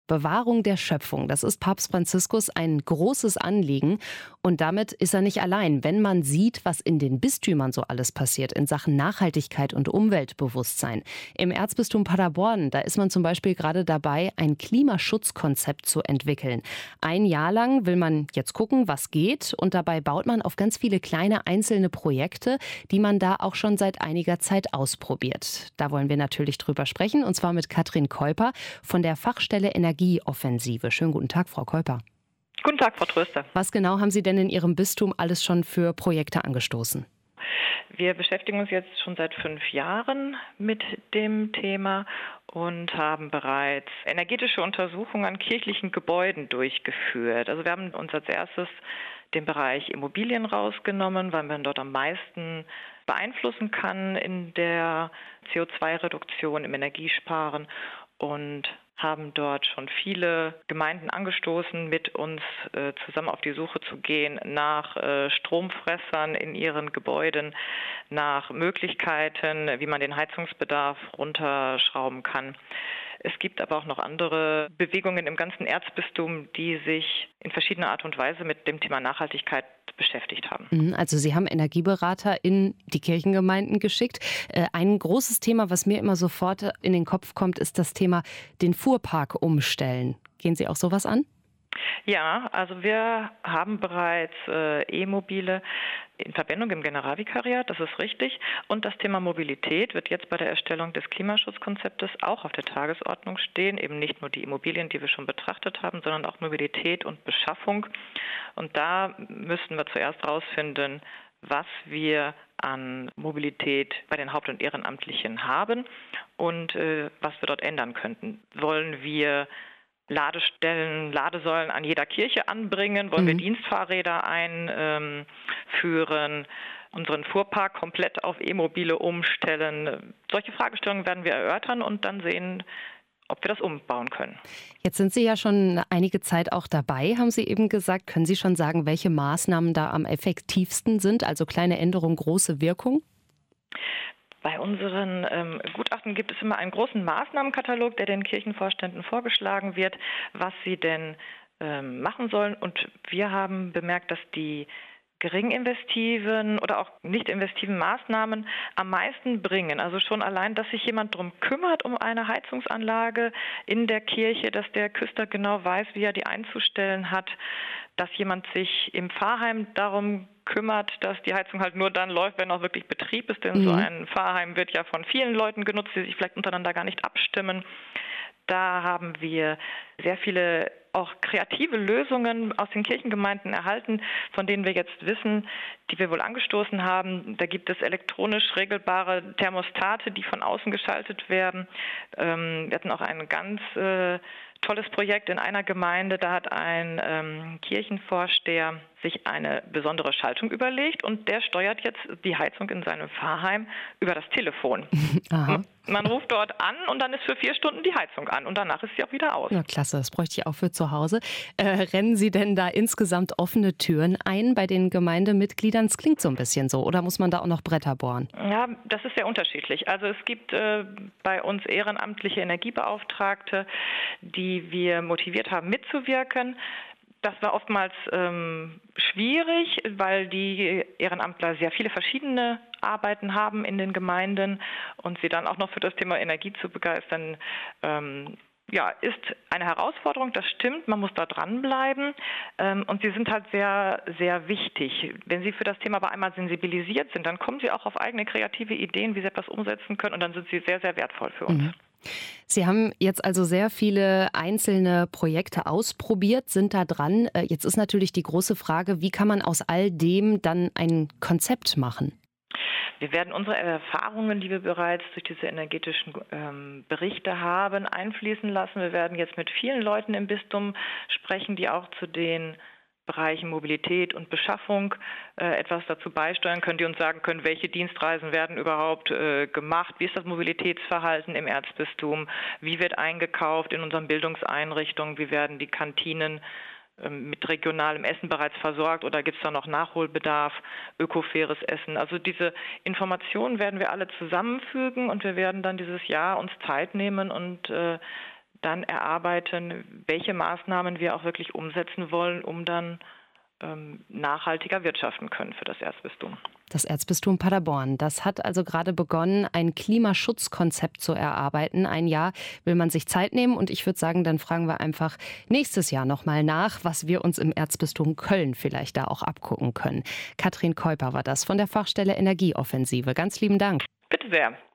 Bewahrung der Schöpfung, das ist Papst Franziskus ein großes Anliegen. Und damit ist er nicht allein. Wenn man sieht, was in den Bistümern so alles passiert in Sachen Nachhaltigkeit und Umweltbewusstsein. Im Erzbistum Paderborn, da ist man zum Beispiel gerade dabei, ein Klimaschutzkonzept zu entwickeln. Ein Jahr lang will man jetzt gucken, was geht. Und dabei baut man auf ganz viele kleine einzelne Projekte, die man da auch schon seit einiger Zeit ausprobiert. Da wollen wir natürlich drüber sprechen. Und zwar mit Katrin Keuper von der Fachstelle Energieoffensive. Schönen guten Tag, Frau Keuper. Guten Tag, Frau Tröster. Was genau haben Sie denn in Ihrem Bistum alles schon für Projekte angestoßen? Wir beschäftigen uns jetzt schon seit 5 Jahren mit dem Thema und haben bereits energetische Untersuchungen an kirchlichen Gebäuden durchgeführt. Also wir haben uns als erstes den Bereich Immobilien rausgenommen, weil man dort am meisten beeinflussen kann in der CO2-Reduktion, im Energiesparen, und haben dort schon viele Gemeinden angestoßen, mit uns zusammen auf die Suche zu gehen nach Stromfressern in ihren Gebäuden, nach Möglichkeiten, wie man den Heizungsbedarf runterschrauben kann. Es gibt aber auch noch andere Bewegungen im ganzen Erzbistum, die sich in verschiedener Art und Weise mit dem Thema Nachhaltigkeit beschäftigt haben. Also Sie haben Energieberater in die Kirchengemeinden geschickt. Ein großes Thema, was mir immer sofort in den Kopf kommt, ist das Thema den Fuhrpark umstellen. Gehen Sie auch sowas an? Ja, also wir haben bereits E-Mobile in Verwendung im Generalvikariat, das ist richtig. Und das Thema Mobilität wird jetzt bei der Erstellung des Klimaschutzkonzeptes auch auf der Tagesordnung stehen. Eben nicht nur die Immobilien, die wir schon betrachtet haben, sondern auch Mobilität und Beschaffung. Und da müssen wir zuerst herausfinden, was wir an Mobilität bei den Haupt- und Ehrenamtlichen haben und was wir dort ändern könnten. Wollen wir Ladestellen, Ladesäulen an jeder Kirche anbringen? Wollen wir Dienstfahrräder einführen? Unseren Fuhrpark komplett auf E-Mobile umstellen? Solche Fragestellungen werden wir erörtern und dann sehen, ob wir das umbauen können. Jetzt sind Sie ja schon einige Zeit auch dabei, haben Sie eben gesagt. Können Sie schon sagen, welche Maßnahmen da am effektivsten sind? Also kleine Änderungen, große Wirkung? Bei unseren Gutachten gibt es immer einen großen Maßnahmenkatalog, der den Kirchenvorständen vorgeschlagen wird, was sie denn machen sollen. Und wir haben bemerkt, dass die gering investiven oder auch nicht investiven Maßnahmen am meisten bringen. Also schon allein, dass sich jemand darum kümmert, um eine Heizungsanlage in der Kirche, dass der Küster genau weiß, wie er die einzustellen hat, dass jemand sich im Pfarrheim darum kümmert, dass die Heizung halt nur dann läuft, wenn auch wirklich Betrieb ist. Denn so ein Pfarrheim wird ja von vielen Leuten genutzt, die sich vielleicht untereinander gar nicht abstimmen. Da haben wir sehr viele auch kreative Lösungen aus den Kirchengemeinden erhalten, von denen wir jetzt wissen, die wir wohl angestoßen haben. Da gibt es elektronisch regelbare Thermostate, die von außen geschaltet werden. Wir hatten auch ein ganz tolles Projekt in einer Gemeinde. Da hat ein Kirchenvorsteher sich eine besondere Schaltung überlegt und der steuert jetzt die Heizung in seinem Pfarrheim über das Telefon. Aha. Man ruft dort an und dann ist für 4 Stunden die Heizung an und danach ist sie auch wieder aus. Ja, klasse, das bräuchte ich auch für zu Hause. Rennen Sie denn da insgesamt offene Türen ein bei den Gemeindemitgliedern? Es klingt so ein bisschen so. Oder muss man da auch noch Bretter bohren? Ja, das ist sehr unterschiedlich. Also es gibt bei uns ehrenamtliche Energiebeauftragte, die wir motiviert haben, mitzuwirken. Das war oftmals schwierig, weil die Ehrenamtler sehr viele verschiedene Arbeiten haben in den Gemeinden und sie dann auch noch für das Thema Energie zu begeistern, ist eine Herausforderung, das stimmt, man muss da dranbleiben und sie sind halt sehr, sehr wichtig. Wenn sie für das Thema aber einmal sensibilisiert sind, dann kommen sie auch auf eigene kreative Ideen, wie sie etwas umsetzen können und dann sind sie sehr, sehr wertvoll für uns. Sie haben jetzt also sehr viele einzelne Projekte ausprobiert, sind da dran. Jetzt ist natürlich die große Frage, wie kann man aus all dem dann ein Konzept machen? Wir werden unsere Erfahrungen, die wir bereits durch diese energetischen Berichte haben, einfließen lassen. Wir werden jetzt mit vielen Leuten im Bistum sprechen, die auch zu den Bereichen Mobilität und Beschaffung etwas dazu beisteuern können, die uns sagen können, welche Dienstreisen werden überhaupt gemacht, wie ist das Mobilitätsverhalten im Erzbistum, wie wird eingekauft in unseren Bildungseinrichtungen, wie werden die Kantinen mit regionalem Essen bereits versorgt oder gibt es da noch Nachholbedarf, ökofaires Essen. Also diese Informationen werden wir alle zusammenfügen und wir werden dann dieses Jahr uns Zeit nehmen und dann erarbeiten, welche Maßnahmen wir auch wirklich umsetzen wollen, um dann nachhaltiger wirtschaften können für das Erzbistum. Das Erzbistum Paderborn, das hat also gerade begonnen, ein Klimaschutzkonzept zu erarbeiten. Ein Jahr will man sich Zeit nehmen und ich würde sagen, dann fragen wir einfach nächstes Jahr nochmal nach, was wir uns im Erzbistum Köln vielleicht da auch abgucken können. Katrin Keuper war das von der Fachstelle Energieoffensive. Ganz lieben Dank. Bitte sehr.